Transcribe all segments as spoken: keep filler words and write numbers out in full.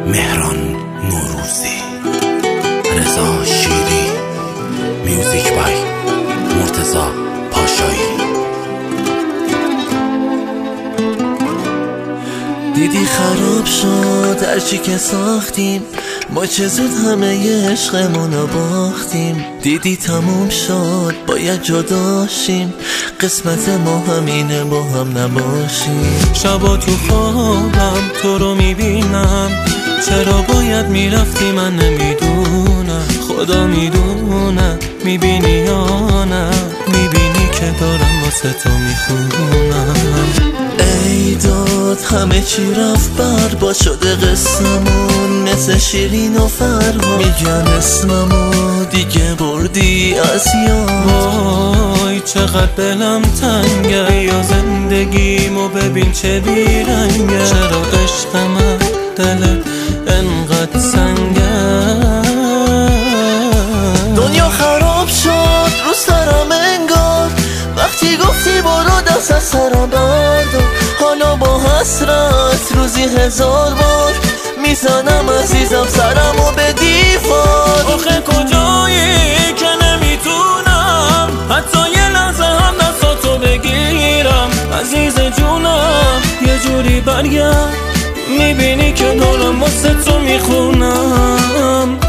مهران نوروزی، رضا شیری، میوزیک بای مرتضی پاشایی. دیدی خراب شد هرچی که ساختیم، ما چه زود همه عشقمونو باختیم. دیدی تموم شد باید جداشیم، قسمت ما همینه با هم نباشیم. شبا تو خوابم تو رو میبینم، چرا باید میرفتی من نمیدونم. خدا میدونه میبینی یا نه، میبینی که دارم واسه تو میخونم. ای داد همه چی رفت برباد شده قسممون، مثل شیرین و فرهاد میگن اسممو دیگه بردی از یاد. وای چقدر دلم تنگه، یا زندگیمو ببین چه بیرنگه. چرا عشق من دلت انقدر سنگه. دنیا خراب شد رو سرم انگار، وقتی گفتی برو دست از سرم بردار. حالا با حسرت روزی هزار بار میزنم عزیزم سرمو به دیوار. آخه کجایی که نمیتونم حتی یه لحظه هم دستاتو بگیرم. عزیز جونم یه جوری برگرد، میبینی که دارم واسه تو میخونم.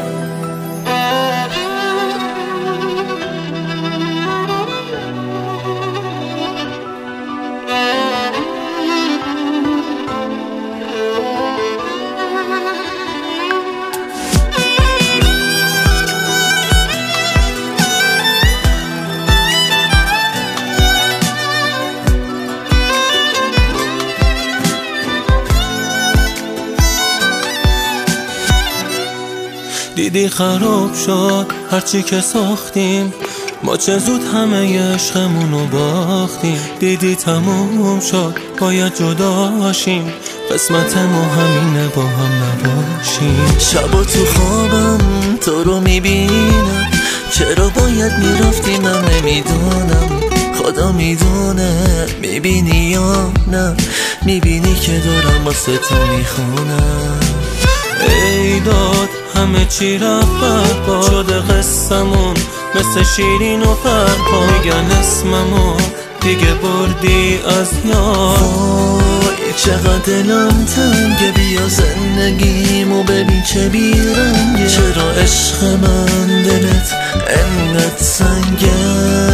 دیدی خراب شد هرچی که ساختیم، ما چه زود همه عشقمونو باختیم. دیدی تموم شد باید جداشیم، قسمت ما همینه با هم نباشیم. شبا تو خوابم تو رو میبینم، چرا باید میرفتی من نمیدونم. خدا میدونه میبینی یا نه، میبینی که دارم واسه تو میخونم. ای داد همه چی رفت برباد شده قصمون، مثل شیرین و فرهاد میگن اسممو دیگه بردی از یاد. وای چقدر دلم تنگه، بیا زندگیمو ببین چه بیرنگه. چرا عشق من دلت انقدر سنگه.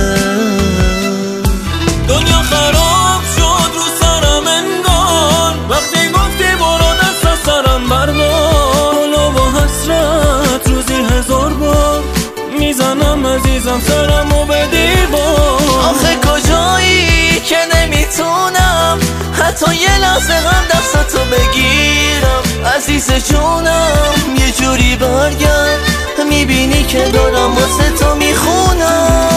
دنیا خراب شد رو سرم انگار، وقتی گفتی برو دست از سرم بردار. حالا با حسرت روزی هزار بار میزنم عزیزم سرمو به دیوار. آخه کجایی که نمیتونم حتی یه لحظه هم دستاتو بگیرم. عزیز جونم یه جوری برگرد، میبینی که دارم واسه تو میخونم.